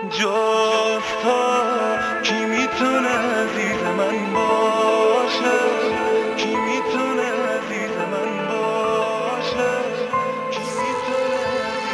جز تو کی میتونه عزیز من باشه؟ کی میتونه عزیز من باشه؟ کی میتونه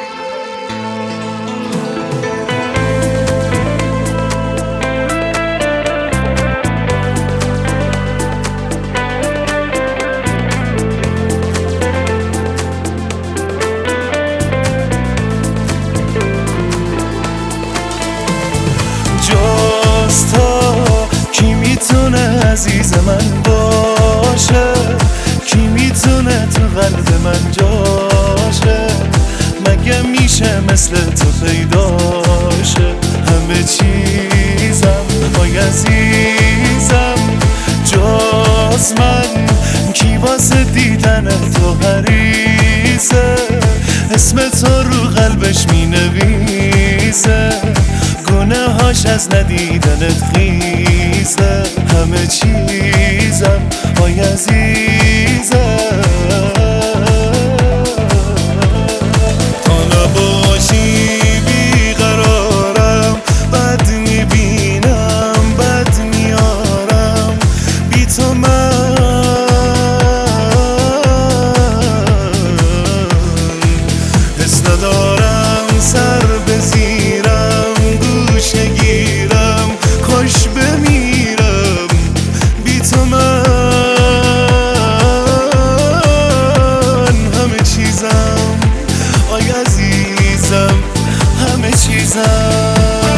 جز تو کی میتونه عزیز من باشه؟ کی میتونه تو قلب من جاشه؟ مگه میشه مثل تو پیداشه؟ همه چیزم وای عزیزم جز من کی واسه دیدن تو حریصه؟ اسم تو رو قلبش مینویسه، گناهاش از ندیدنت خیزه. همه چیزم وای عزیزم تا نباشی بیقرارم، بد میبینم بد میارم بی تو من حس ندارم سر بزیرم گوشه گیرم خوش بمیرم بی تو من همه چیزم آی عزیزم همه چیزم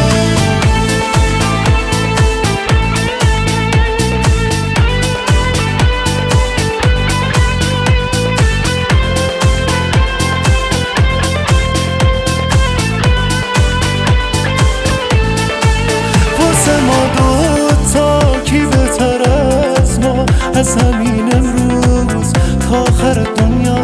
از همین امروز تا آخر دنیا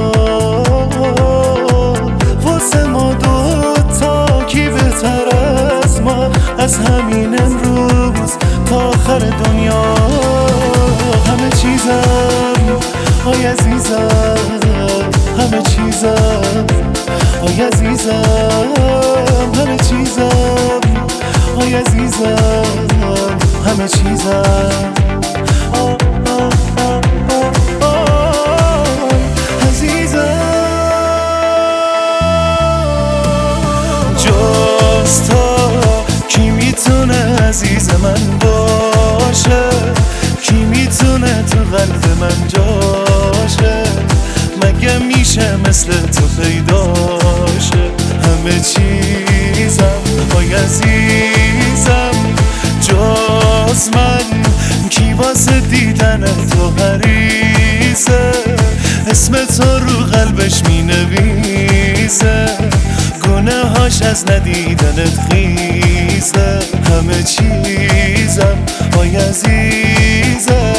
واسه ما دوتا کی بهتر از ما؟ از همین امروز تا آخر دنیا همه چیزم آی عزیزم همه چیزم آی عزیزم همه چیزم آی عزیزم همه چیزم جز تو کی میتونه عزیز من باشه؟ کی میتونه تو قلب من جاشه؟ مگه میشه مثل تو پیداشه؟ همه چیزم وای عزیزم جز من کی واسه دیدن تو حریصه؟ اسم تو رو قلبش مینویسه، گناهاش از ندیدنت خیزه. همه چیزم وای عزیزم